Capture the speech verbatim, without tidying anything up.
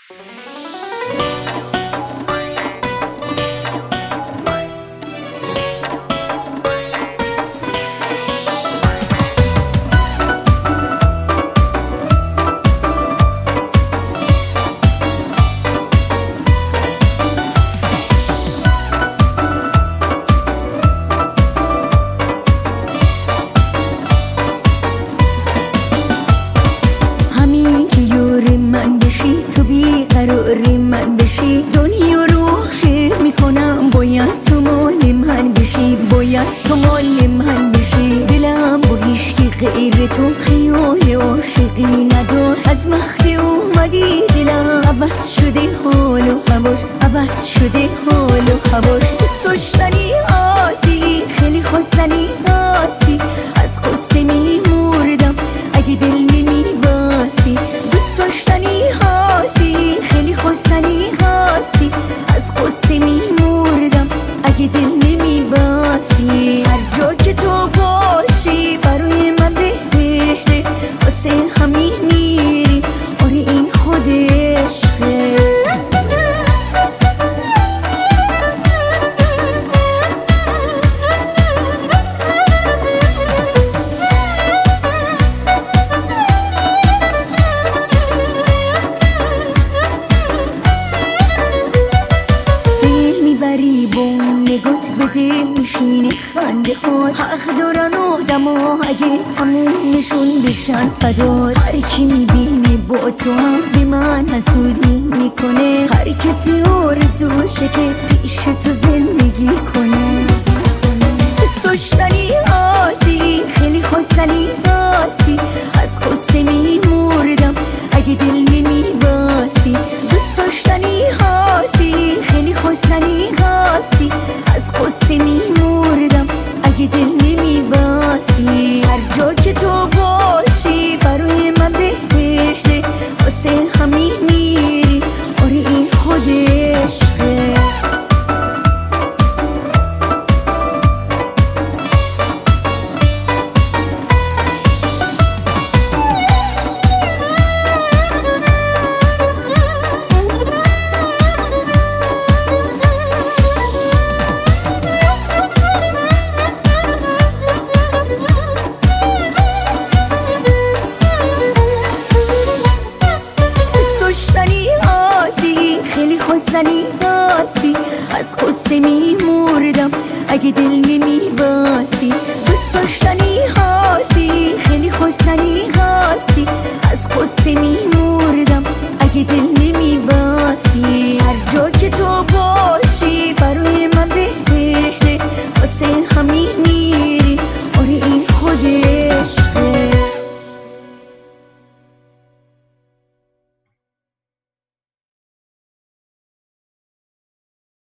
قراری من بشی دنیا رو شیر میکنم باید تو مال من بشی باید تو مال من بشی دلم با هیچکی غیر تو خیال عاشقی ندار از وقتی اومدی دلم عوض شده حال و هواش عوض شده حال و هواش دوست داشتنی آسی خیلی خواستنی آسی از قصه میمردم اگه دل نمیباسی دوست داشتنی آسی خیلی خواستنی هستی از قصه میمردم اگه دل نمیباسی هر جا که تو باشی برای من بهشته واسه همین میری آره این خود عشقه نگات بده میشینه خنده ها حق دارن آدما اگه تمومشون بشن فدار هر کی میبینه با تو هم به من حسودی میکنه هر کسی آرزوشه که پیش تو زندگی کنه دوست داشتنی آسی خیلی خواستنی آسی از قصه میمردم اگه دل نمیباسی دوست داشتنی آسی خیلی خواستنی آسی از قصه میمردم اگه دل نمیباسی هر جا که تو باشی برای من بهشته واسه همین میری آره این خود عشقه خواستنی آسی از قصه میمردم اگه دل نمیباسی دوست داشتنی آسی خیلی خواستنی آسی از قصه می